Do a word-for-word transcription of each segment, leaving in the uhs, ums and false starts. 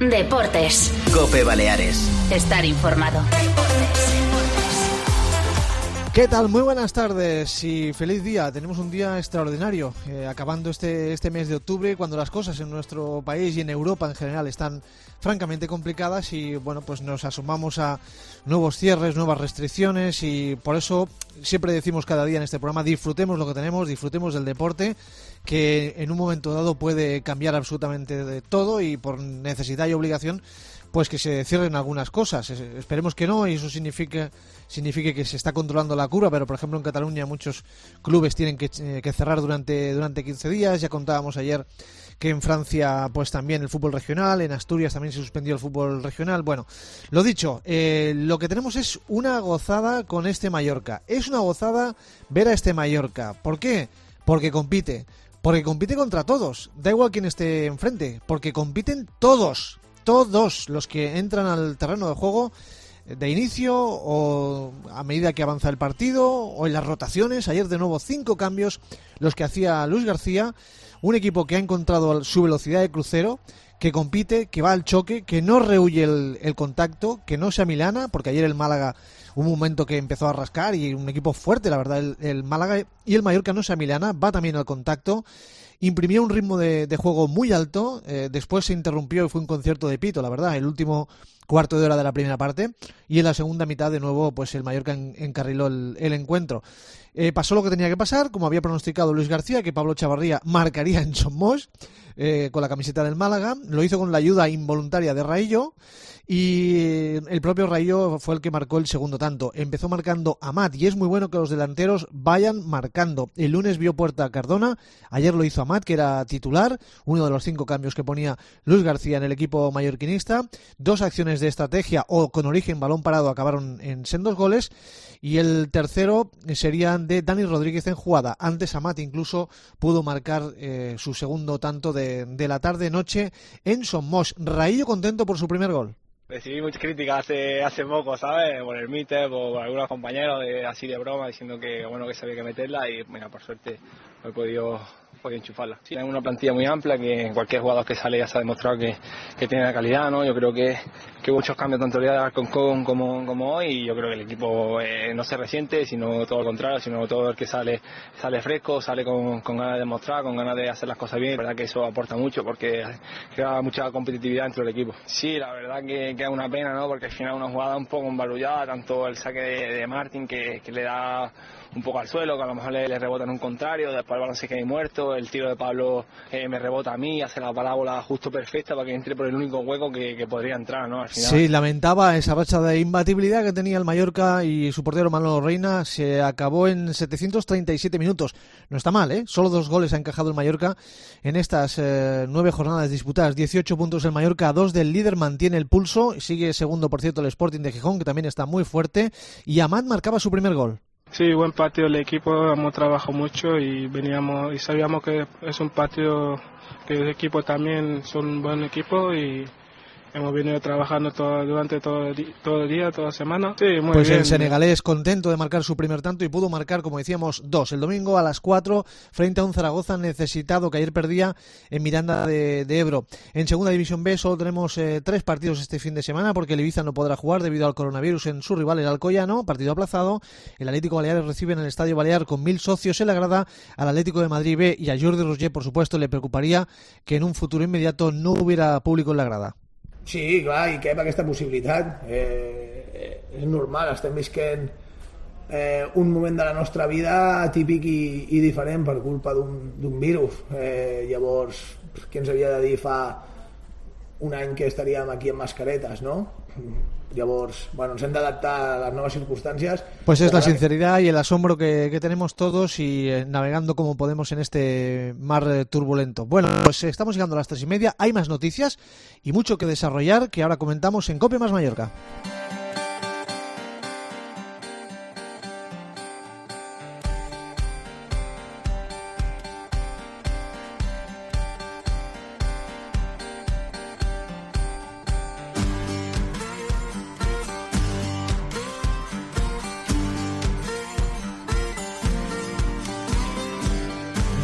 Deportes. COPE Baleares. Estar informado. ¿Qué tal? Muy buenas tardes y feliz día. Tenemos un día extraordinario, eh, acabando este, este mes de octubre, cuando las cosas en nuestro país y en Europa en general están francamente complicadas y bueno, pues nos asomamos a nuevos cierres, nuevas restricciones y por eso siempre decimos cada día en este programa, disfrutemos lo que tenemos, disfrutemos del deporte, que en un momento dado puede cambiar absolutamente de todo y por necesidad y obligación pues que se cierren algunas cosas. Esperemos que no, y eso significa signifique que se está controlando la curva, pero por ejemplo en Cataluña muchos clubes tienen que, eh, que cerrar durante durante quince días. Ya contábamos ayer que en Francia pues también el fútbol regional, en Asturias también se suspendió el fútbol regional. Bueno, lo dicho, eh, lo que tenemos es una gozada con este Mallorca. Es una gozada ver a este Mallorca. ¿Por qué? Porque compite. Porque compite contra todos. Da igual quién esté enfrente, porque compiten todos. Todos los que entran al terreno de juego de inicio o a medida que avanza el partido o en las rotaciones. Ayer de nuevo cinco cambios los que hacía Luis García, un equipo que ha encontrado su velocidad de crucero, que compite, que va al choque, que no rehuye el, el contacto, que no se amilana, porque ayer el Málaga hubo un momento que empezó a rascar y un equipo fuerte, la verdad, el, el Málaga, y el Mallorca no se amilana, va también al contacto. Imprimió un ritmo de, de juego muy alto, eh, después se interrumpió y fue un concierto de pito, la verdad, el último cuarto de hora de la primera parte, y en la segunda mitad de nuevo pues el Mallorca en, encarriló el, el encuentro. Eh, pasó lo que tenía que pasar, como había pronosticado Luis García, que Pablo Chavarría marcaría en Son Moix eh, con la camiseta del Málaga, lo hizo con la ayuda involuntaria de Raillo, y el propio Raillo fue el que marcó el segundo tanto. Empezó marcando Amat, y es muy bueno que los delanteros vayan marcando. El lunes vio puerta a Cardona, ayer lo hizo Amat, que era titular, uno de los cinco cambios que ponía Luis García en el equipo mallorquinista. Dos acciones de estrategia o con origen balón parado acabaron en sendos goles, y el tercero sería de Dani Rodríguez en jugada. Antes Amat incluso pudo marcar eh, su segundo tanto de, de la tarde-noche en Son Moix. Raillo contento por su primer gol. Recibí muchas críticas hace hace poco, ¿sabes? Por el míster, por, por algunos compañeros, de, así de broma, diciendo que bueno que sabía que meterla y mira, por suerte he podido, podido enchufarla. Sí, tengo una plantilla muy amplia que cualquier jugador que sale ya se ha demostrado que, que tiene la calidad, ¿no? Yo creo que, que hubo muchos cambios tanto el día de Alcorcón como, como hoy, y yo creo que el equipo eh, no se resiente, sino todo lo contrario, sino todo el que sale sale fresco, sale con, con ganas de demostrar, con ganas de hacer las cosas bien. La verdad que eso aporta mucho porque crea mucha competitividad dentro del equipo. Sí, la verdad que, que es una pena, ¿no? Porque al final una jugada un poco embarullada, tanto el saque de, de Martín que, que le da un poco al suelo, que a lo mejor le, le rebota en un contrario, después el balón se queda muerto, el tiro de Pablo eh, me rebota a mí, hace la parábola justo perfecta para que entre por el único hueco que, que podría entrar, ¿no? Al final. Sí, lamentaba esa racha de imbatibilidad que tenía el Mallorca y su portero Manolo Reina. Se acabó en setecientos treinta y siete minutos. No está mal, ¿eh? Solo dos goles ha encajado el Mallorca en estas eh, nueve jornadas disputadas. dieciocho puntos el Mallorca, a dos del líder, mantiene el pulso. Sigue segundo, por cierto, el Sporting de Gijón, que también está muy fuerte. Y Amat marcaba su primer gol. Sí, buen partido el equipo, hemos trabajado mucho y veníamos y sabíamos que es un partido que el equipo también son un buen equipo y hemos venido trabajando todo, durante todo el, todo el día, toda la semana. Sí, muy pues bien. El senegalés contento de marcar su primer tanto y pudo marcar, como decíamos, dos. El domingo a las cuatro frente a un Zaragoza necesitado que ayer perdía en Miranda de, de Ebro. En Segunda División B solo tenemos eh, tres partidos este fin de semana porque el Ibiza no podrá jugar debido al coronavirus en su rival el Alcoyano, partido aplazado. El Atlético Baleares recibe en el Estadio Balear con mil socios en la grada al Atlético de Madrid B, y a Jordi Roger, por supuesto, le preocuparía que en un futuro inmediato no hubiera público en la grada. Sí, clar, i que hi ha aquesta possibilitat. Eh, és normal, estem visquent eh, un moment de la nostra vida atípic i, i diferent per culpa d'un virus. Eh, llavors, qui ens havia de dir fa un any que estaríem aquí amb mascaretes, no? Llavors, bueno, ens hem d'adaptar a las nuevas circunstancias. Pues es la sinceridad y el asombro que, que tenemos todos y eh, navegando como podemos en este mar eh, turbulento. Bueno, pues estamos llegando a las tres y media, hay más noticias y mucho que desarrollar que ahora comentamos en COPE más Mallorca. Wow.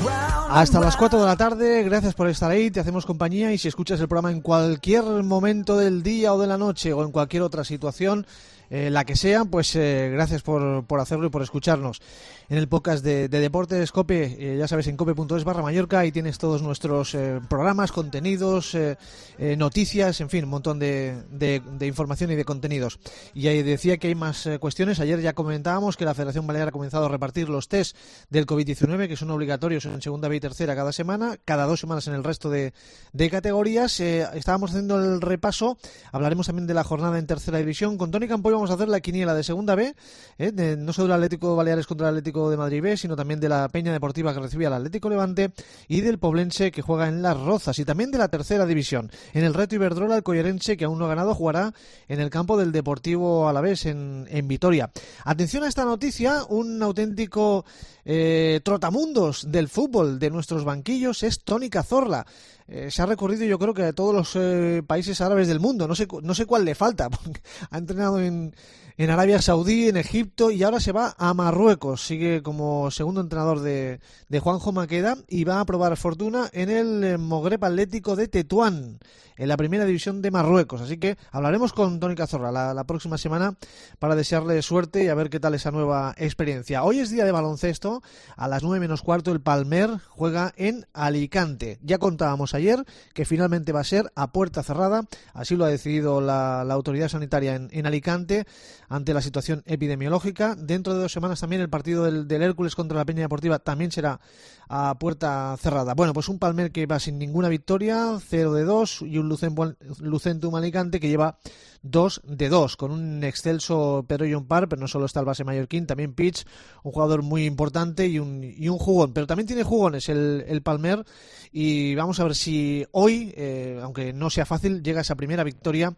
Hasta las cuatro de la tarde, gracias por estar ahí, te hacemos compañía y si escuchas el programa en cualquier momento del día o de la noche o en cualquier otra situación, eh, la que sea, pues eh, gracias por, por hacerlo y por escucharnos. En el podcast de, de Deportes COPE, eh, ya sabes, en cope punto es barra Mallorca, ahí tienes todos nuestros eh, programas, contenidos, eh, eh, noticias, en fin, un montón de, de, de información y de contenidos. Y ahí decía que hay más eh, cuestiones. Ayer ya comentábamos que la Federación Balear ha comenzado a repartir los test del covid diecinueve, que son obligatorios en segunda B y tercera cada semana, cada dos semanas en el resto de, de categorías. Eh, estábamos haciendo el repaso, hablaremos también de la jornada en tercera división. Con Toni Campoy vamos a hacer la quiniela de segunda B, eh, de, no solo del Atlético Baleares contra el Atlético de Madrid B, sino también de la Peña Deportiva que recibía al Atlético Levante y del Poblense que juega en Las Rozas, y también de la tercera división. En el Reto Iberdrola, el Collerense, que aún no ha ganado, jugará en el campo del Deportivo Alavés en, en Vitoria. Atención a esta noticia, un auténtico eh, trotamundos del fútbol de nuestros banquillos es Toni Cazorla. Eh, se ha recorrido yo creo que a todos los eh, países árabes del mundo, no sé, no sé cuál le falta, porque ha entrenado en, en Arabia Saudí, en Egipto y ahora se va a Marruecos, sigue como segundo entrenador de, de Juanjo Maqueda y va a probar fortuna en el Mogreb Atlético de Tetuán, en la primera división de Marruecos, así que hablaremos con Toni Cazorla la, la próxima semana para desearle suerte y a ver qué tal esa nueva experiencia. Hoy es día de baloncesto, a las nueve menos cuarto el Palmer juega en Alicante. Ya contábamos ayer que finalmente va a ser a puerta cerrada, así lo ha decidido la, la autoridad sanitaria en, en Alicante ante la situación epidemiológica. Dentro de dos semanas también el partido del, del Hércules contra la Peña Deportiva también será a puerta cerrada. Bueno, pues un Palmer que va sin ninguna victoria, cero de dos, y un Lucentum Alicante que lleva dos de dos, con un excelso Pedro Llompar, pero no solo está el base mallorquín, también Pitch, un jugador muy importante y un, y un jugón, pero también tiene jugones el, el Palmer, y vamos a ver si hoy, eh, aunque no sea fácil, llega esa primera victoria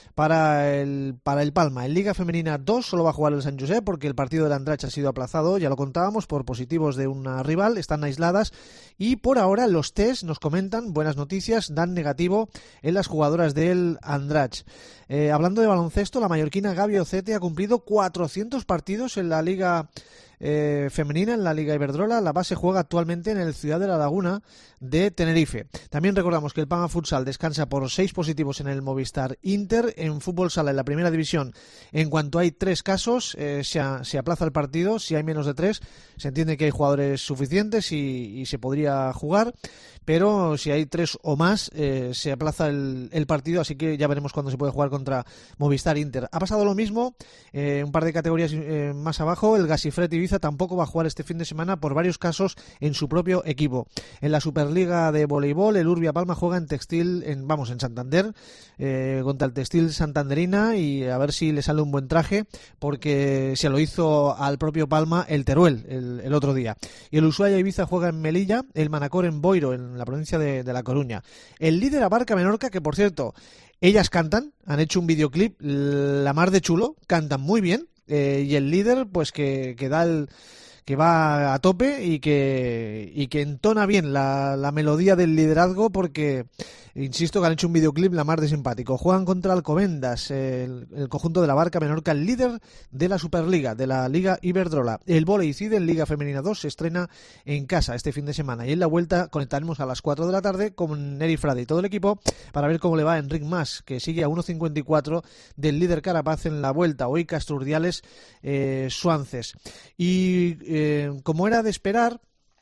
para el para el Palma. En Liga Femenina dos solo va a jugar el San Josep porque el partido del Andratx ha sido aplazado, ya lo contábamos, por positivos de una rival, están aisladas y por ahora los test nos comentan, buenas noticias, dan negativo en las jugadoras del Andratx. Eh, hablando de baloncesto, la mallorquina Gabi Ocete ha cumplido cuatrocientos partidos en la Liga Eh, femenina, en la Liga Iberdrola. La base juega actualmente en el Ciudad de la Laguna de Tenerife. También recordamos que el Palma Futsal descansa por seis positivos en el Movistar Inter. En fútbol sala, en la primera división, en cuanto hay tres casos, eh, se, a, se aplaza el partido. Si hay menos de tres, se entiende que hay jugadores suficientes y, y se podría jugar, pero si hay tres o más, eh, se aplaza el, el partido, así que ya veremos cuándo se puede jugar contra Movistar Inter. Ha pasado lo mismo, eh, un par de categorías eh, más abajo, el Gasifret Ibiza tampoco va a jugar este fin de semana por varios casos en su propio equipo. En la Superliga de voleibol, el Urbia Palma juega en Textil, en, vamos, en Santander, eh, contra el Textil Santanderina, y a ver si le sale un buen traje, porque se lo hizo al propio Palma el Teruel el, el otro día. Y el Ushuaia Ibiza juega en Melilla, el Manacor en Boiro, en la provincia de, de La Coruña. El líder Abarca Menorca, que por cierto, ellas cantan, han hecho un videoclip la mar de chulo, cantan muy bien. Eh, y el líder, pues que, que da el, que va a tope y que y que entona bien la, la melodía del liderazgo, porque insisto que han hecho un videoclip la mar de simpático. Juegan contra Alcobendas, el, el conjunto de la Barca Menorca, el líder de la Superliga, de la Liga Iberdrola. El vóley Cide en Liga Femenina dos se estrena en casa este fin de semana, y en la vuelta conectaremos a las cuatro de la tarde con Neri Frade y todo el equipo para ver cómo le va a Enric Mas, que sigue a uno cincuenta y cuatro del líder Carapaz en la vuelta. Hoy Castro Urdiales eh, Suances. Y eh, como era de esperar,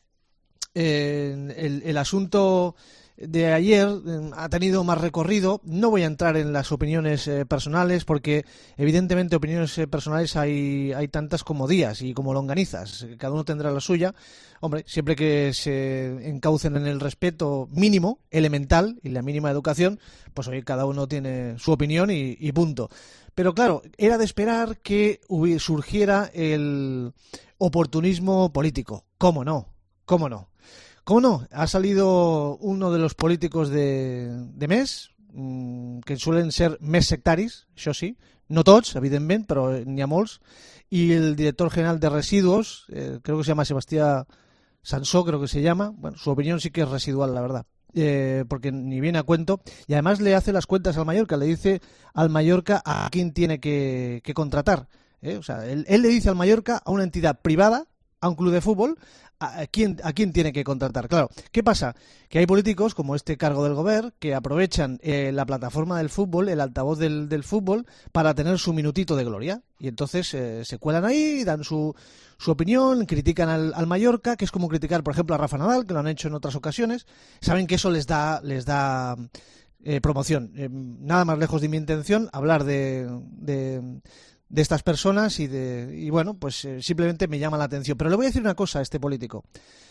eh, el, el asunto de ayer eh, ha tenido más recorrido. No voy a entrar en las opiniones eh, personales, porque evidentemente opiniones eh, personales hay, hay tantas como días y como longanizas, cada uno tendrá la suya. Hombre, siempre que se encaucen en el respeto mínimo, elemental, y la mínima educación, pues hoy cada uno tiene su opinión y, y punto. Pero claro, era de esperar que hubiera, surgiera el oportunismo político. ¿Cómo no? ¿Cómo no? ¿Cómo no? Ha salido uno de los políticos de, de mes, mmm, que suelen ser més sectaris, això sí, no tots, evidentment, però n'hi ha molts, y el director general de Residuos, eh, creo que se llama Sebastián Sansó, creo que se llama. Bueno, su opinión sí que es residual, la verdad. Eh, porque ni viene a cuento, y además le hace las cuentas al Mallorca, le dice al Mallorca a quién tiene que, que contratar. ¿eh? O sea, él, él le dice al Mallorca, a una entidad privada, a un club de fútbol, ¿A quién, ¿A quién tiene que contratar? Claro, ¿qué pasa? Que hay políticos, como este cargo del Gobierno, que aprovechan eh, la plataforma del fútbol, el altavoz del, del fútbol, para tener su minutito de gloria. Y entonces eh, se cuelan ahí, dan su, su opinión, critican al, al Mallorca, que es como criticar, por ejemplo, a Rafa Nadal, que lo han hecho en otras ocasiones. Saben que eso les da, les da eh, promoción. Eh, nada más lejos de mi intención, hablar de... de de estas personas y de y bueno, pues eh, simplemente me llama la atención. Pero le voy a decir una cosa a este político.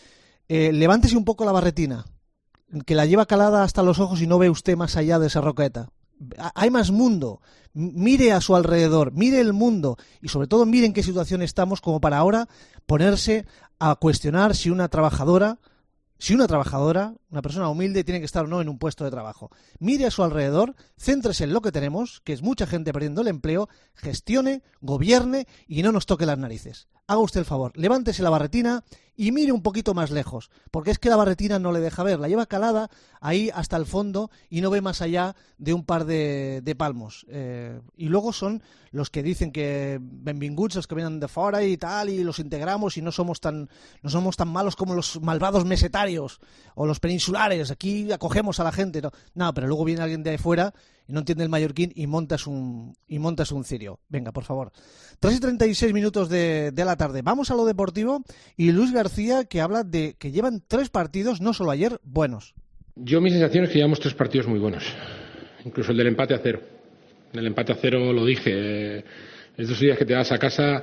Eh, levántese un poco la barretina, que la lleva calada hasta los ojos y no ve usted más allá de esa roqueta. Hay más mundo. Mire a su alrededor, mire el mundo y sobre todo mire en qué situación estamos como para ahora ponerse a cuestionar si una trabajadora Si una trabajadora, una persona humilde, tiene que estar o no en un puesto de trabajo. Mire a su alrededor, céntrese en lo que tenemos, que es mucha gente perdiendo el empleo, gestione, gobierne y no nos toque las narices. Haga usted el favor, levántese la barretina y mire un poquito más lejos, porque es que la barretina no le deja ver, la lleva calada ahí hasta el fondo y no ve más allá de un par de, de palmos. Eh, y luego son los que dicen que benvinguts, los que vienen de fuera y tal, y los integramos y no somos tan no somos tan malos como los malvados mesetarios o los peninsulares, aquí acogemos a la gente. No, no pero luego viene alguien de afuera y no entiende el mallorquín y montas un y montas un cirio. Venga, por favor. tres y treinta y seis minutos de, de la tarde. Vamos a lo deportivo y Luis García, que habla de que llevan tres partidos, no solo ayer, buenos. Yo mi sensación es que llevamos tres partidos muy buenos. Incluso el del empate a cero. El empate a cero lo dije. Estos días que te vas a casa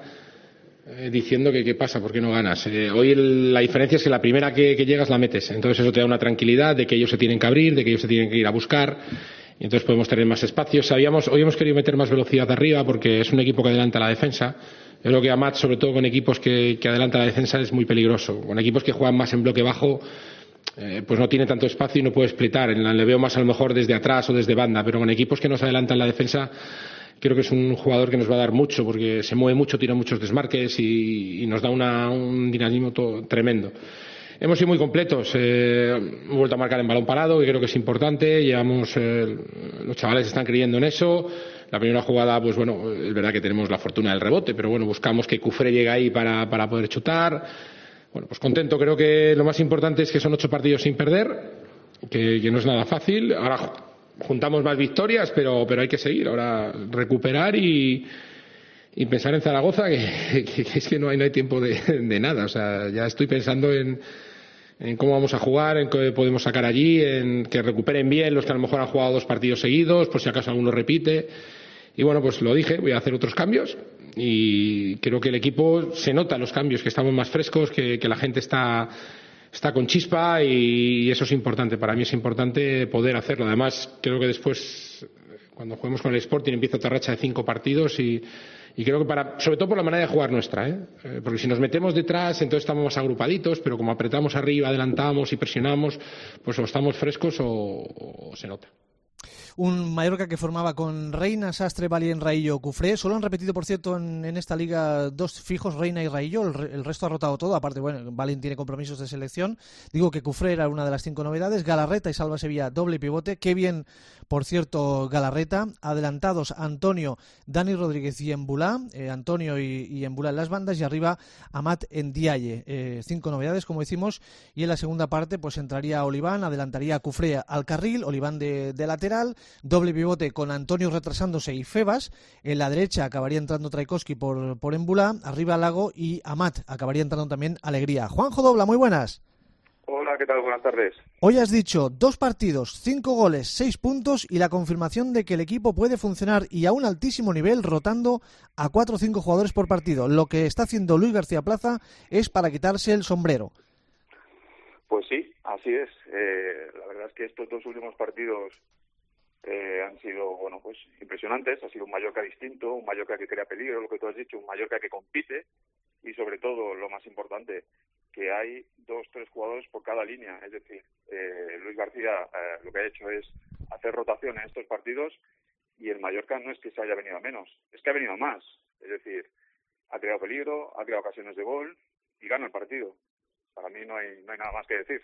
eh, diciendo que qué pasa, ¿por qué no ganas? Eh, hoy el, la diferencia es que la primera que, que llegas la metes. Entonces eso te da una tranquilidad de que ellos se tienen que abrir, de que ellos se tienen que ir a buscar. Y entonces podemos tener más espacio. Sabíamos, hoy hemos querido meter más velocidad arriba porque es un equipo que adelanta la defensa. Yo creo que Amat, sobre todo con equipos que, que adelantan la defensa, es muy peligroso. Con equipos que juegan más en bloque bajo, eh, pues no tiene tanto espacio y no puede splitar. En la, le veo más a lo mejor desde atrás o desde banda, pero con equipos que nos adelantan la defensa, creo que es un jugador que nos va a dar mucho porque se mueve mucho, tira muchos desmarques y, y nos da una, un dinamismo todo, tremendo. Hemos sido muy completos, eh, hemos vuelto a marcar en balón parado, que creo que es importante, llevamos, eh, los chavales están creyendo en eso. La primera jugada, pues bueno, es verdad que tenemos la fortuna del rebote, pero bueno, buscamos que Cufré llegue ahí para, para poder chutar. Bueno, pues contento, creo que lo más importante es que son ocho partidos sin perder, que, que no es nada fácil. Ahora juntamos más victorias, pero, pero hay que seguir, ahora recuperar y... Y pensar en Zaragoza, que, que, que es que no hay, no hay tiempo de, de nada. O sea, ya estoy pensando en, en cómo vamos a jugar, en qué podemos sacar allí, en que recuperen bien los que a lo mejor han jugado dos partidos seguidos, por si acaso alguno repite. Y bueno, pues lo dije, voy a hacer otros cambios. Y creo que el equipo se nota los cambios, que estamos más frescos, que, que la gente está, está con chispa y eso es importante. Para mí es importante poder hacerlo. Además, creo que después, cuando juguemos con el Sporting, empieza otra racha de cinco partidos y... Y creo que para, sobre todo por la manera de jugar nuestra, ¿eh? Eh, porque si nos metemos detrás, entonces estamos más agrupaditos, pero como apretamos arriba, adelantamos y presionamos, pues o estamos frescos o, o se nota. Un Mallorca que formaba con Reina, Sastre, Valien, Raillo, Cufré. Solo han repetido, por cierto, en, en esta liga dos fijos, Reina y Raillo. El, re, el resto ha rotado todo. Aparte, bueno, Valien tiene compromisos de selección. Digo que Cufré era una de las cinco novedades. Galarreta y Salva Sevilla, doble pivote. Qué bien, por cierto, Galarreta. Adelantados Antonio, Dani Rodríguez y Embulá. Eh, Antonio y, y Embulá en las bandas. Y arriba Amat Ndiaye. Eh, cinco novedades, como decimos. Y en la segunda parte, pues entraría Oliván, adelantaría a Cufré al carril, Oliván de, de lateral. Doble pivote con Antonio retrasándose y Febas. En la derecha acabaría entrando Traikowski por, por Embulá. Arriba Lago y Amat. Acabaría entrando también Alegría. Juanjo Dobla, muy buenas. Hola, ¿qué tal? Buenas tardes. Hoy has dicho dos partidos, cinco goles, seis puntos y la confirmación de que el equipo puede funcionar y a un altísimo nivel rotando a cuatro o cinco jugadores por partido. Lo que está haciendo Luis García Plaza es para quitarse el sombrero. Pues sí, así es. Eh, la verdad es que estos dos últimos partidos Eh, han sido, bueno, pues impresionantes. Ha sido un Mallorca distinto, un Mallorca que crea peligro, lo que tú has dicho, un Mallorca que compite y sobre todo, lo más importante, que hay dos, tres jugadores por cada línea. Es decir, eh, Luis García eh, lo que ha hecho es hacer rotación en estos partidos y el Mallorca no es que se haya venido a menos, es que ha venido a más. Es decir, ha creado peligro, ha creado ocasiones de gol y gana el partido. Para mí no hay, no hay nada más que decir.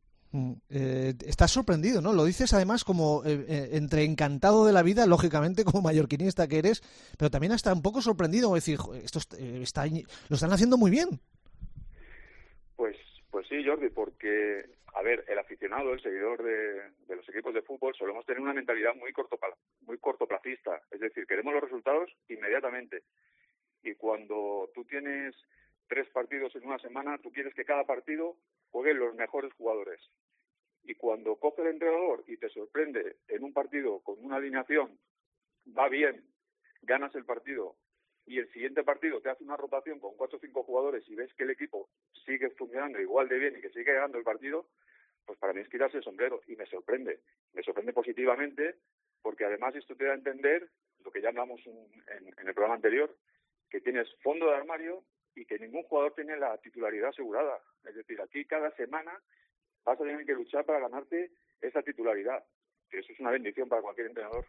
Eh, estás sorprendido, ¿no? Lo dices además como eh, eh, entre encantado de la vida, lógicamente como mallorquinista que eres, pero también hasta un poco sorprendido, es decir, esto eh, está, lo están haciendo muy bien. Pues Pues sí, Jordi, porque, a ver, el aficionado, el seguidor de, de los equipos de fútbol, solemos tener una mentalidad muy, cortopla, muy cortoplacista. Es decir, queremos los resultados inmediatamente. Y cuando tú tienes tres partidos en una semana, tú quieres que cada partido jueguen los mejores jugadores. Y cuando coge el entrenador y te sorprende en un partido con una alineación, va bien, ganas el partido, y el siguiente partido te hace una rotación con cuatro o cinco jugadores y ves que el equipo sigue funcionando igual de bien y que sigue ganando el partido, pues para mí es quitarse el sombrero. Y me sorprende, me sorprende positivamente, porque además esto te da a entender lo que ya hablamos en, en, en el programa anterior, que tienes fondo de armario y que ningún jugador tiene la titularidad asegurada. Es decir, aquí cada semana vas a tener que luchar para ganarte esa titularidad, que eso es una bendición para cualquier entrenador.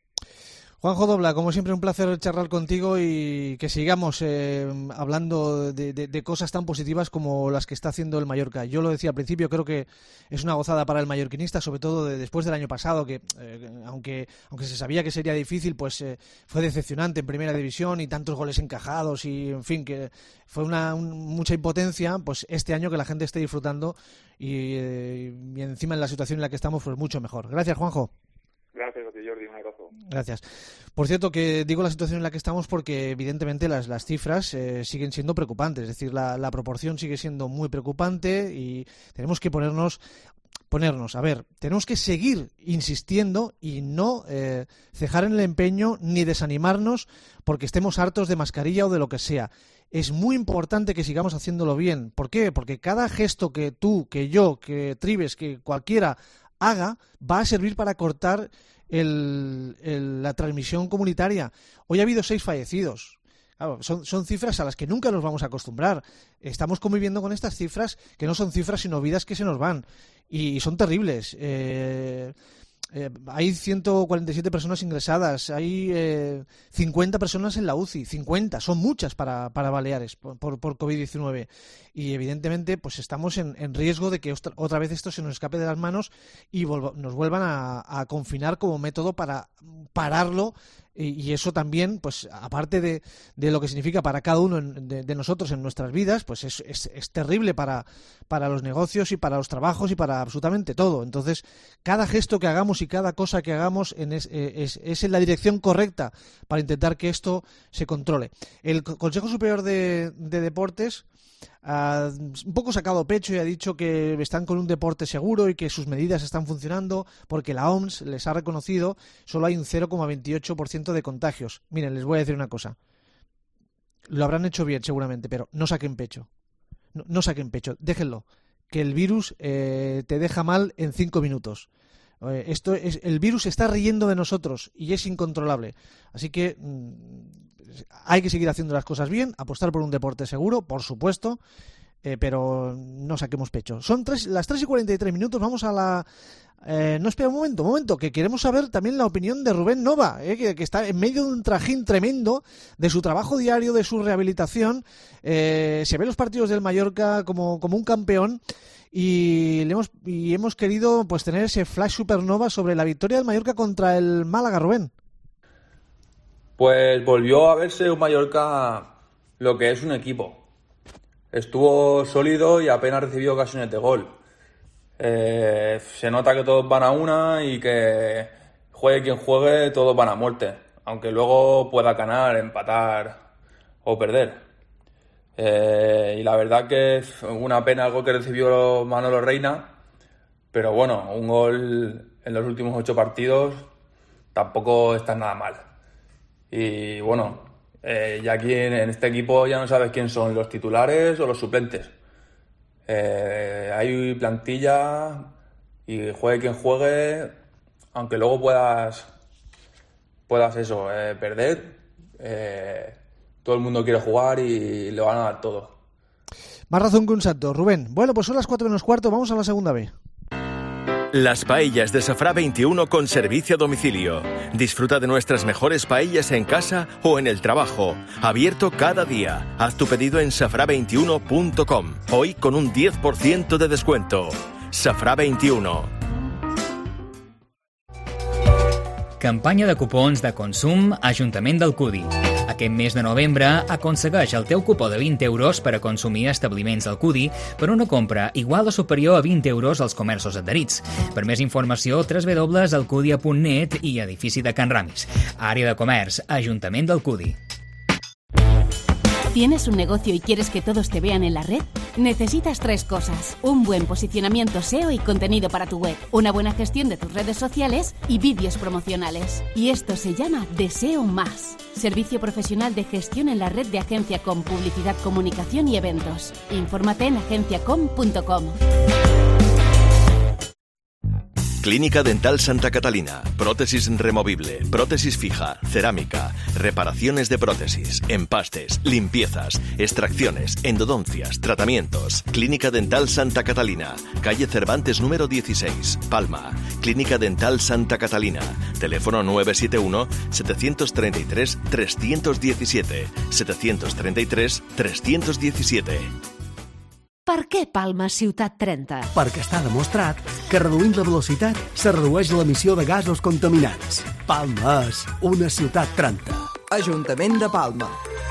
Juanjo Dobla, como siempre un placer charlar contigo y que sigamos eh, hablando de, de, de cosas tan positivas como las que está haciendo el Mallorca. Yo lo decía al principio, creo que es una gozada para el mallorquinista, sobre todo de, después del año pasado, que eh, aunque aunque se sabía que sería difícil, pues eh, fue decepcionante en primera división y tantos goles encajados y en fin, que fue una un, mucha impotencia. Pues este año que la gente esté disfrutando y, eh, y encima en la situación en la que estamos, pues mucho mejor. Gracias, Juanjo. Gracias a ti, Jordi, un abrazo. Gracias. Por cierto, que digo la situación en la que estamos porque evidentemente las, las cifras eh, siguen siendo preocupantes, es decir, la, la proporción sigue siendo muy preocupante y tenemos que ponernos, ponernos, a ver, tenemos que seguir insistiendo y no eh, cejar en el empeño ni desanimarnos porque estemos hartos de mascarilla o de lo que sea. Es muy importante que sigamos haciéndolo bien. ¿Por qué? Porque cada gesto que tú, que yo, que Tribes, que cualquiera haga, va a servir para cortar el, el, la transmisión comunitaria. Hoy ha habido seis fallecidos. Claro, son, son cifras a las que nunca nos vamos a acostumbrar. Estamos conviviendo con estas cifras que no son cifras sino vidas que se nos van. Y, y son terribles. Eh, eh, hay ciento cuarenta y siete personas ingresadas, hay eh, cincuenta personas en la U C I, cincuenta, son muchas para, para Baleares por, por, por COVID diecinueve. Y evidentemente pues estamos en, en riesgo de que otra, otra vez esto se nos escape de las manos y volv- nos vuelvan a, a confinar como método para pararlo. Y eso también, pues aparte de, de lo que significa para cada uno de, de nosotros en nuestras vidas, pues es, es, es terrible para, para los negocios y para los trabajos y para absolutamente todo. Entonces, cada gesto que hagamos y cada cosa que hagamos en es, es, es en la dirección correcta para intentar que esto se controle. El Consejo Superior de, de Deportes ha un poco sacado pecho y ha dicho que están con un deporte seguro y que sus medidas están funcionando porque la O M S les ha reconocido solo hay un cero coma veintiocho por ciento de contagios. Miren, les voy a decir una cosa. Lo habrán hecho bien seguramente, pero no saquen pecho. No, no saquen pecho, déjenlo. Que el virus eh, te deja mal en cinco minutos. Eh, esto es, el virus se está riendo de nosotros y es incontrolable. Así que mmm, hay que seguir haciendo las cosas bien, apostar por un deporte seguro, por supuesto, eh, pero no saquemos pecho. Son tres, las tres y cuarenta y tres minutos, vamos a la... Eh, no, espera un momento, un momento, que queremos saber también la opinión de Rubén Nova, eh, que, que está en medio de un trajín tremendo de su trabajo diario, de su rehabilitación. Eh, se ve los partidos del Mallorca como, como un campeón y, le hemos, y hemos querido pues tener ese flash supernova sobre la victoria del Mallorca contra el Málaga, Rubén. Pues volvió a verse un Mallorca lo que es un equipo. Estuvo sólido y apenas recibió ocasiones de gol. Eh, se nota que todos van a una y que juegue quien juegue, todos van a muerte. Aunque luego pueda ganar, empatar o perder. Eh, y la verdad que es una pena el gol que recibió Manolo Reina. Pero bueno, un gol en los últimos ocho partidos tampoco está nada mal. Y bueno, eh, ya aquí en, en este equipo ya no sabes quién son los titulares o los suplentes. Eh, hay plantilla y juegue quien juegue, aunque luego puedas puedas eso, eh, perder, eh, todo el mundo quiere jugar y le van a dar todo. Más razón que un santo, Rubén. Bueno, pues son las cuatro menos cuarto, vamos a la segunda B. Las paellas de Safrà veintiuno con servicio a domicilio. Disfruta de nuestras mejores paellas en casa o en el trabajo. Abierto cada día. Haz tu pedido en safrà veintiuno punto com. Hoy con un diez por ciento de descuento. Safrà veintiuno. Campanya de cupons de consum Ajuntament d'Alcúdia. Aquest mes de novembre aconsegueix el teu cupó de vint euros per a consumir a establiments d'Alcúdia per una compra igual o superior a vint euros als comerços adherits. Per més informació, w w w punt alcudia punt net i edifici de Can Ramis. Àrea de comerç, Ajuntament d'Alcúdia. ¿Tienes un negocio y quieres que todos te vean en la red? Necesitas tres cosas: un buen posicionamiento S E O y contenido para tu web, una buena gestión de tus redes sociales y vídeos promocionales. Y esto se llama Deseo Más. Servicio profesional de gestión en la red de Agenciacom, publicidad, comunicación y eventos. Infórmate en agenciacom punto com. Clínica Dental Santa Catalina. Prótesis removible, prótesis fija, cerámica, reparaciones de prótesis, empastes, limpiezas, extracciones, endodoncias, tratamientos. Clínica Dental Santa Catalina. Calle Cervantes número dieciséis, Palma. Clínica Dental Santa Catalina. Teléfono nueve siete uno, siete tres tres, tres uno siete, siete tres tres, tres uno siete. Per què Palma Ciutat trenta? Perquè està demostrat que reduint la velocitat se redueix l'emissió de gasos contaminants. Palma és una ciutat trenta. Ajuntament de Palma.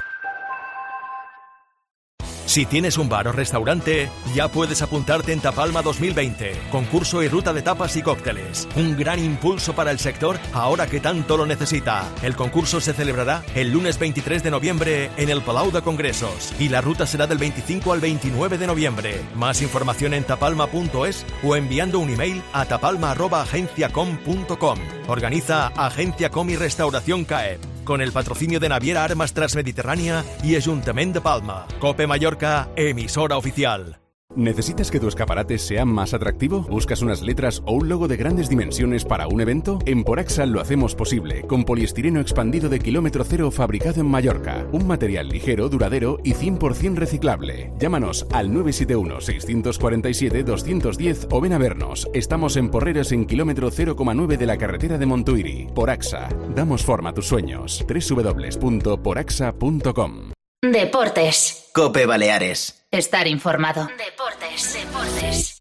Si tienes un bar o restaurante, ya puedes apuntarte en Tapalma dos mil veinte, concurso y ruta de tapas y cócteles. Un gran impulso para el sector ahora que tanto lo necesita. El concurso se celebrará el lunes veintitrés de noviembre en el Palau de Congresos y la ruta será del veinticinco al veintinueve de noviembre. Más información en tapalma punto es o enviando un email a tapalma arroba agenciacom punto com. Organiza Agenciacom y Restauración C A E P. Con el patrocinio de Naviera Armas Transmediterránea y Ayuntament de Palma. Cope Mallorca, emisora oficial. ¿Necesitas que tu escaparate sea más atractivo? ¿Buscas unas letras o un logo de grandes dimensiones para un evento? En Poraxa lo hacemos posible, con poliestireno expandido de kilómetro cero fabricado en Mallorca. Un material ligero, duradero y cien por ciento reciclable. Llámanos al nueve siete uno, seis cuatro siete, dos uno cero o ven a vernos. Estamos en Porreres en kilómetro cero coma nueve de la carretera de Montuïri. Poraxa. Damos forma a tus sueños. doble u doble u doble u punto poraxa punto com. Deportes. Cope Baleares. Estar informado. Deportes. Deportes.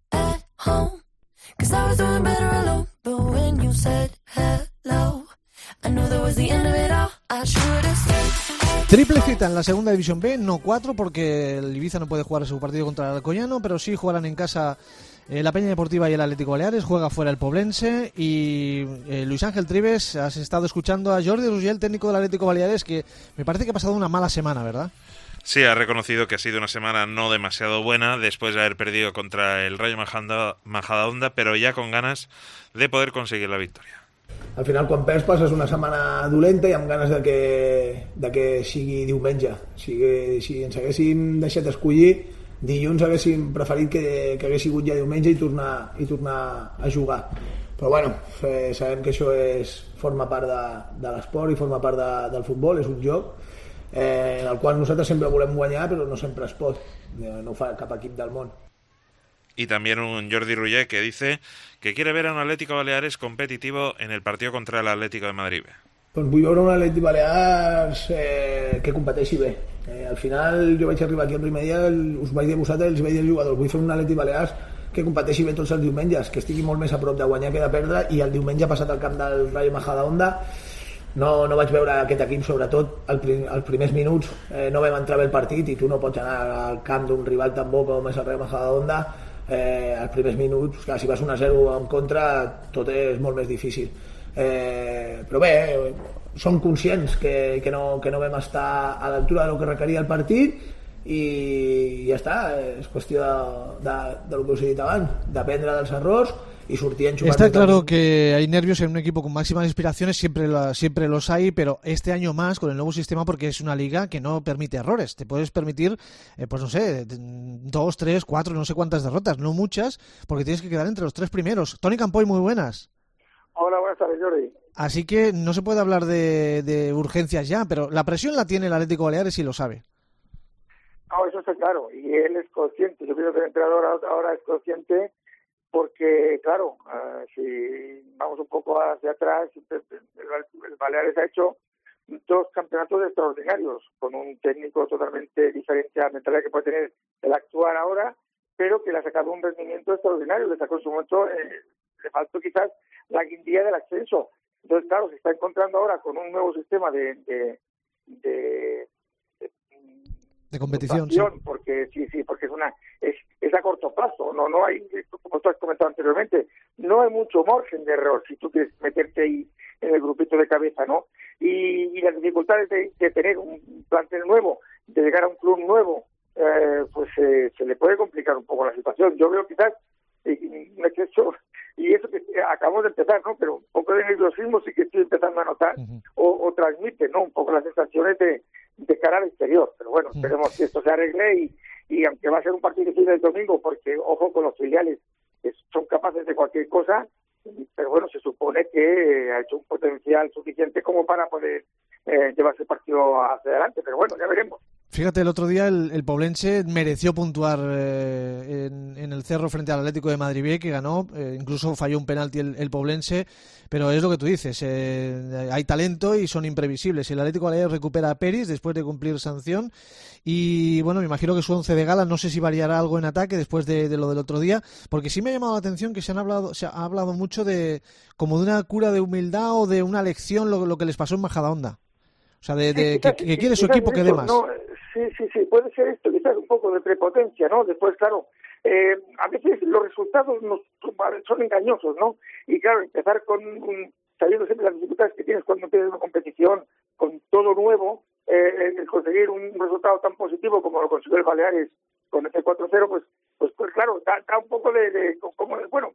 Triple cita en la segunda división B, no cuatro porque el Ibiza no puede jugar su partido contra el Alcoyano, pero sí jugarán en casa eh, la Peña Deportiva y el Atlético Baleares, juega fuera el Poblense y eh, Luis Ángel Trives, has estado escuchando a Jordi Ruggier, técnico del Atlético Baleares, que me parece que ha pasado una mala semana, ¿verdad? Sí, ha reconocido que ha sido una semana no demasiado buena después de haber perdido contra el Rayo Majadahonda, pero ya con ganas de poder conseguir la victoria. Al final, quan perds, passes una setmana dolenta i amb ganes de que, de que sigui diumenge. Si, si ens haguéssim deixat escollir, dilluns haguéssim preferit que, que hagués sigut ja diumenge i tornar, i tornar a jugar. Però bueno, eh, sabem que això és, forma part de, de l'esport i forma part de, del futbol, és un joc eh, en el qual nosaltres sempre volem guanyar, però no sempre es pot, no ho fa cap equip del món. Y también un Jordi Ruggier que dice que quiere ver a un Atlético Baleares competitivo en el partido contra el Atlético de Madrid. Doncs vull veure un Atlético Baleares eh, que competeixi bé. Eh, al final jo vaig arribar aquí el primer dia, el, us vaig dir a vosaltres, els vaig dir als jugadors, vull fer un Atlético Baleares que competeixi bé tots els diumenges, que estigui molt més a prop de guanyar que de perdre, i el diumenge passat al camp del Rayo Majadahonda no, no vaig veure aquest equip, sobretot els primers minuts eh, no vam entrar bé el partit i tu no pots anar al camp d'un rival tan bo com és el Rayo Majadahonda. Eh, als primers minuts, clar, si vas un a zero en contra tot és molt més difícil, eh, però bé, eh, som conscients que, que, no, que no vam estar a l'altura del que requeria el partit i ja està, és qüestió de, de, de lo que us he dit abans, d'aprendre dels errors y surtir en Está claro que hay nervios en un equipo con máximas aspiraciones, siempre, la, siempre los hay, pero este año más con el nuevo sistema, porque es una liga que no permite errores. Te puedes permitir, eh, pues no sé, dos, tres, cuatro, no sé cuántas derrotas, no muchas, porque tienes que quedar entre los tres primeros. Tony Campoy, muy buenas. Hola, buenas tardes, Jordi. Así que no se puede hablar de, de urgencias ya, pero la presión la tiene el Atlético Baleares y lo sabe. No, eso está claro, y él es consciente. Yo creo que el entrenador ahora es consciente. Porque, claro, uh, si vamos un poco hacia atrás, el, el Baleares ha hecho dos campeonatos extraordinarios, con un técnico totalmente diferente a la mentalidad que puede tener el actual ahora, pero que le ha sacado un rendimiento extraordinario, le sacó en su momento, eh, le faltó quizás la guindilla del ascenso. Entonces, claro, se está encontrando ahora con un nuevo sistema de, de, de, de, de competición, sí. Porque sí, sí, porque es una es, es a corto plazo, no no hay, como tú has comentado anteriormente, no hay mucho margen de error si tú quieres meterte ahí en el grupito de cabeza, ¿no? Y, y las dificultades de, de tener un plantel nuevo, de llegar a un club nuevo, eh, pues eh, se le puede complicar un poco la situación. Yo veo quizás eh, un exceso, y eso que acabamos de empezar, ¿no? Pero un poco de nerviosismo sí que estoy empezando a notar, uh-huh. o, o transmite, ¿no? Un poco las sensaciones de, de cara al exterior. Pero bueno, uh-huh. esperemos que esto se arregle y, y aunque va a ser un partido difícil el domingo, porque ojo con los filiales, que son capaces de cualquier cosa, pero bueno, se supone que ha hecho un potencial suficiente como para poder eh, llevarse el partido hacia adelante, pero bueno, ya veremos. Fíjate, el otro día el, el Poblense mereció puntuar eh, en, en el Cerro frente al Atlético de Madrid B, que ganó, eh, incluso falló un penalti el, el Poblense, pero es lo que tú dices, eh, hay talento y son imprevisibles. El Atlético Baleares recupera a Peris después de cumplir sanción y bueno, me imagino que su once de gala, no sé si variará algo en ataque después de, de lo del otro día, porque sí me ha llamado la atención que se han hablado, se ha hablado mucho de como de una cura de humildad o de una lección lo, lo que les pasó en Majadahonda. O sea, de, de quizás, que, que quiere su equipo que dé más. No, sí, sí, sí, puede ser esto, quizás un poco de prepotencia, ¿no? Después, claro, eh, a veces los resultados nos, son engañosos, ¿no? Y claro, empezar con, un, sabiendo siempre las dificultades que tienes cuando empiezas una competición con todo nuevo, eh, el conseguir un resultado tan positivo como lo consiguió el Baleares con ese cuatro cero, pues, pues, pues claro, da, da un poco de, de como, bueno,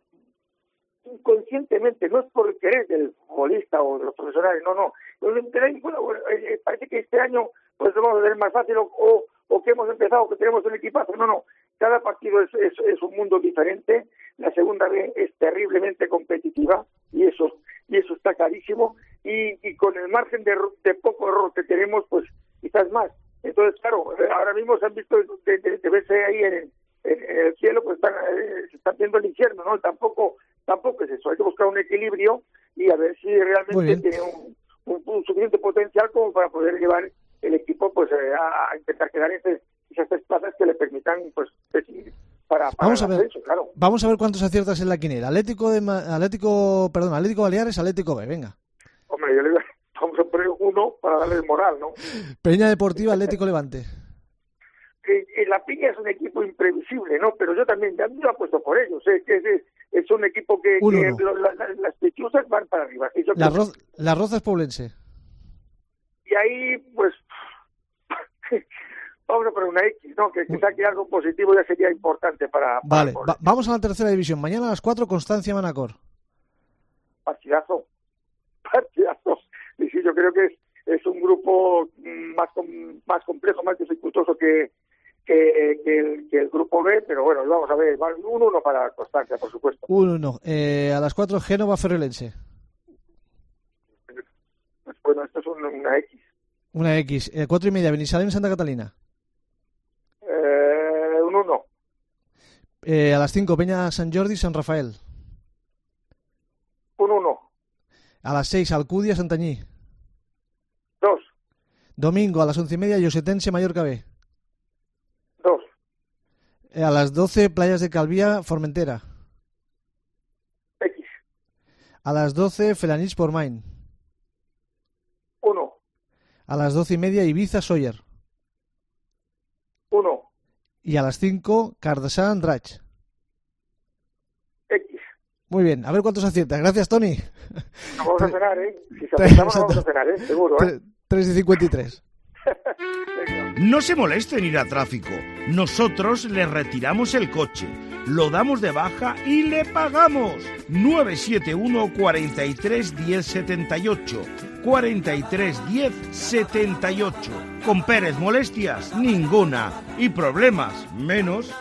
inconscientemente, no es por el querer del futbolista o de los profesionales, no, no. Bueno, eh, parece que este año pues lo vamos a tener más fácil o, o, o que hemos empezado, que tenemos un equipazo. No, no. Cada partido es, es, es un mundo diferente. La segunda vez es terriblemente competitiva y eso y eso está clarísimo. Y, y con el margen de, de poco error que tenemos, pues quizás más. Entonces, claro, ahora mismo se han visto de, de, de verse ahí en el, en, en el cielo, pues están, eh, se están viendo el infierno, ¿no? Tampoco tampoco es eso. Hay que buscar un equilibrio y a ver si realmente tiene un, un, un suficiente potencial como para poder llevar el equipo pues eh, a, a intentar quedar en esas tres plazas que le permitan pues para, para vamos a ver ascenso, claro. Vamos a ver cuántos aciertas en la quiniela. Atlético de Atlético, perdón, Atlético Baleares, Atlético B, venga. Hombre, yo le vamos a poner uno para darle el moral, ¿no? Peña Deportiva, Atlético Levante. Y, y la Piña es un equipo imprevisible, ¿no? Pero yo también ya me lo he puesto por ellos, ¿eh? Que es, es, es un equipo que, uno, que no. la, la, las pechuzas van para arriba. Y yo la, Ro la Rozas Poblense. Y ahí, pues, vamos a poner una X, ¿no? Que, que saque algo positivo ya sería importante para... para vale, Va vamos a la tercera división. Mañana a las cuatro, Constancia Manacor. Partidazo. Partidazo. Y sí, yo creo que es, es un grupo más, com más complejo, más dificultoso que, que, que, el, que el grupo B, pero bueno, vamos a ver. Un uno para Constancia, por supuesto. Un uno. Eh, a las cuatro, Génova Ferrelense. Bueno, esto es un, una X. Una X. Eh, cuatro y media, Benisalem, Santa Catalina. Eh, un uno. Eh, a las cinco, Peña San Jordi, San Rafael. Un uno. A las seis, Alcudia, Santañí. Dos. Domingo, a las once y media, Yosetense, Mallorca B. Dos. Eh, a las doce, Playas de Calvía, Formentera. X. A las doce, Felanich, Portmain. Uno. A las doce y media, Ibiza, Sóller. Uno. Y a las cinco, Cardassá, Andratx. X. Muy bien, a ver cuántos aciertas. Gracias, Tony. Nos vamos a cenar, ¿eh? Si se acertamos, vamos a cenar, ¿eh? Seguro, ¿eh? tres y cincuenta y tres. No se moleste en ir a tráfico. Nosotros le retiramos el coche, lo damos de baja y le pagamos. nueve siete uno, cuatro tres, diez, setenta y ocho. cuarenta y tres, diez, setenta y ocho. Con Pérez, molestias ninguna. Y problemas menos.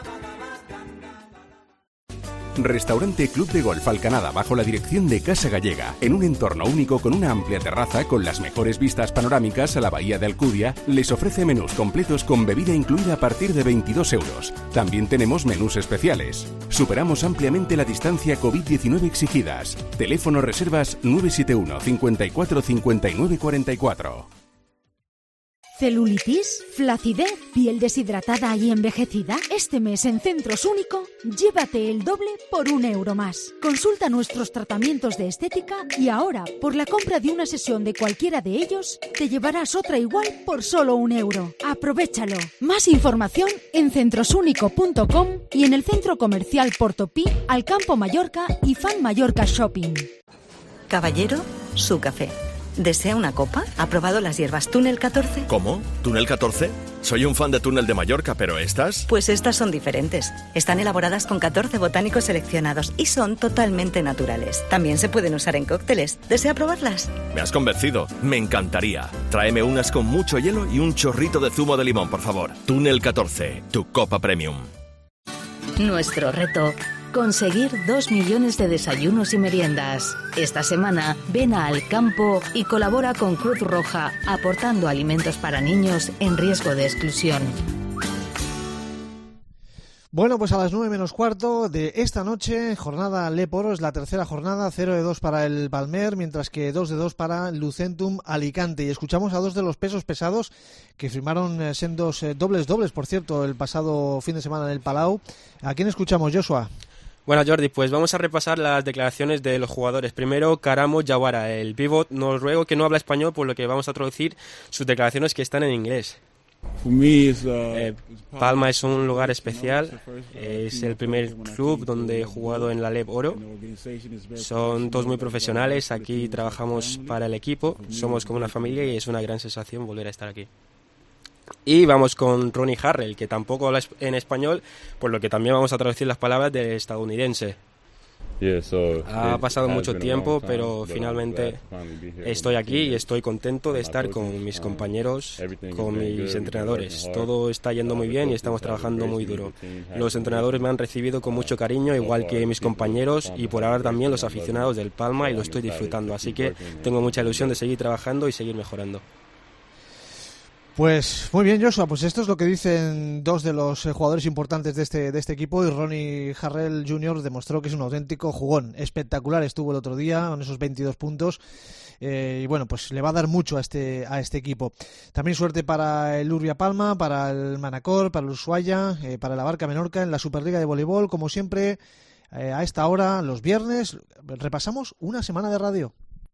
Restaurante Club de Golf Alcanada bajo la dirección de Casa Gallega, en un entorno único con una amplia terraza con las mejores vistas panorámicas a la bahía de Alcudia, les ofrece menús completos con bebida incluida a partir de veintidós euros. También tenemos menús especiales. Superamos ampliamente la distancia COVID diecinueve exigidas. Teléfono reservas nueve siete uno, cincuenta y cuatro, cincuenta y nueve, cuarenta y cuatro. ¿Celulitis? ¿Flacidez? ¿Piel deshidratada y envejecida? Este mes en Centros Único, llévate el doble por un euro más. Consulta nuestros tratamientos de estética y ahora, por la compra de una sesión de cualquiera de ellos, te llevarás otra igual por solo un euro. ¡Aprovechalo! Más información en centrosúnico punto com y en el Centro Comercial Portopí, Alcampo Mallorca y Fan Mallorca Shopping. Caballero, su café. ¿Desea una copa? ¿Ha probado las hierbas Túnel catorce? ¿Cómo? ¿Túnel catorce? Soy un fan de Túnel de Mallorca, pero ¿estas? Pues estas son diferentes. Están elaboradas con catorce botánicos seleccionados y son totalmente naturales. También se pueden usar en cócteles. ¿Desea probarlas? Me has convencido. Me encantaría. Tráeme unas con mucho hielo y un chorrito de zumo de limón, por favor. Túnel catorce, tu copa premium. Nuestro reto: conseguir dos millones de desayunos y meriendas. Esta semana, ven a Alcampo y colabora con Cruz Roja, aportando alimentos para niños en riesgo de exclusión. Bueno, pues a las nueve menos cuarto de esta noche, jornada Leporo, es la tercera jornada, cero de dos para el Palmer, mientras que dos de dos para Lucentum Alicante. Y escuchamos a dos de los pesos pesados que firmaron eh, sendos eh, dobles dobles, por cierto, el pasado fin de semana en el Palau. ¿A quién escuchamos, Joshua? Bueno, Jordi, pues vamos a repasar las declaraciones de los jugadores. Primero, Karamo Jawara, el pívot noruego que no habla español, por lo que vamos a traducir sus declaraciones que están en inglés. Eh, Palma es un lugar especial, es el primer club donde he jugado en la Leb Oro. Son todos muy profesionales, aquí trabajamos para el equipo, somos como una familia y es una gran sensación volver a estar aquí. Y vamos con Ronnie Harrell, que tampoco habla en español, por lo que también vamos a traducir las palabras del estadounidense. Ha pasado mucho tiempo, pero finalmente estoy aquí y estoy contento de estar con mis compañeros, con mis entrenadores. Todo está yendo muy bien y estamos trabajando muy duro. Los entrenadores me han recibido con mucho cariño, igual que mis compañeros y por ahora también los aficionados del Palma, y lo estoy disfrutando. Así que tengo mucha ilusión de seguir trabajando y seguir mejorando. Pues muy bien, Joshua, pues esto es lo que dicen dos de los eh, jugadores importantes de este de este equipo, y Ronnie Harrell junior demostró que es un auténtico jugón. Espectacular estuvo el otro día con esos veintidós puntos eh, y bueno, pues le va a dar mucho a este a este equipo. También suerte para el Urbia Palma, para el Manacor, para el Ushuaia, eh, para la Barca Menorca en la Superliga de Voleibol. Como siempre, eh, a esta hora, los viernes, repasamos una semana de radio.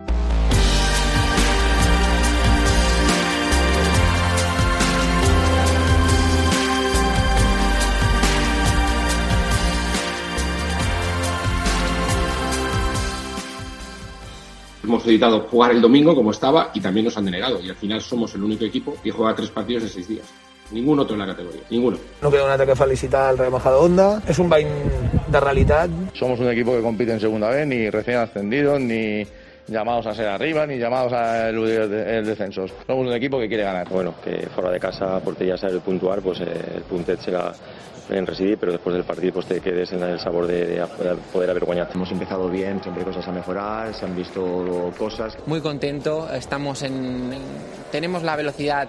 Hemos solicitado jugar el domingo como estaba y también nos han denegado, y al final somos el único equipo que juega tres partidos en seis días. Ningún otro en la categoría, ninguno. No queda un altre que felicitar al Real Majadahonda. És un bany de realitat. Somos un equipo que compite en segunda B, ni recién ascendidos, ni llamados a ser arriba, ni llamados a eludir el descenso. Somos un equipo que quiere ganar. Bueno, que fora de casa portería saber puntuar, pues eh, el puntet será en residir, pero después del partido pues te quedes en el sabor de, de poder haber guañado. Hemos empezado bien, siempre hay cosas a mejorar, se han visto cosas. Muy contento, estamos en, en tenemos la velocidad,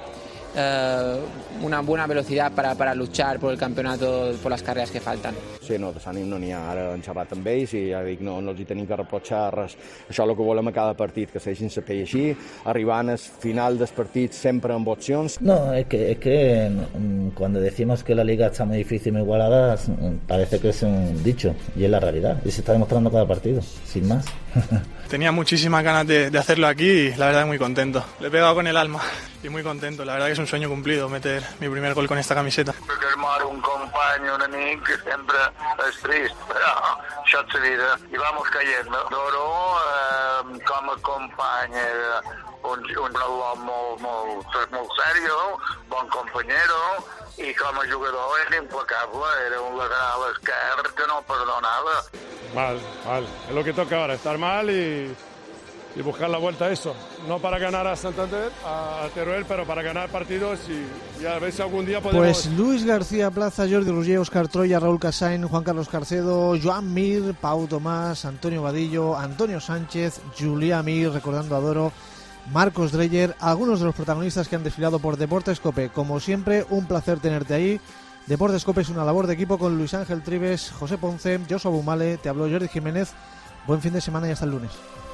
eh, una buena velocidad para, para luchar por el campeonato, por les carreres que falten. Sí, no, de s'ànim no n'hi ha. Ara hem xerrat amb ells i ja dic, no, no els hi tenim que reprochar res. Això és el que volem a cada partit, que segueixin la pell així, arribant al final dels partits sempre amb opcions. No, es que, es que cuando decimos que la liga está muy difícil y muy igualada, parece que es un dicho, y es la realidad, y se está demostrando cada partido, sin más. Tenía muchísimas ganas de, de hacerlo aquí y la verdad muy contento. Le he pegado con el alma y muy contento. La verdad que es un sueño cumplido meter mi primer gol con esta camiseta. Perquè es mor un company, un amic, que sempre és trist, però això és la vida i vamos cayendo. Doro eh, com a company era un, un home molt, molt, molt serio, bon companyero, i com a jugador era impecable, era un lateral esquerre que no perdonava. Mal, mal. Es lo que toca ahora, estar mal y, y buscar la vuelta a eso. No para ganar a Santander, a Teruel, pero para ganar partidos y, y a ver si algún día podemos... Pues Luis García Plaza, Jordi Roger, Óscar Troya, Raúl Casain, Juan Carlos Carcedo, Joan Mir, Pau Tomás, Antonio Vadillo, Antonio Sánchez, Julià Mir, recordando a Doro, Marcos Dreyer, algunos de los protagonistas que han desfilado por Deportes Cope. Como siempre, un placer tenerte ahí. Deportes Cope es una labor de equipo con Luis Ángel Trives, José Ponce, Joshua Bumale, te habló Jordi Jiménez. Buen fin de semana y hasta el lunes.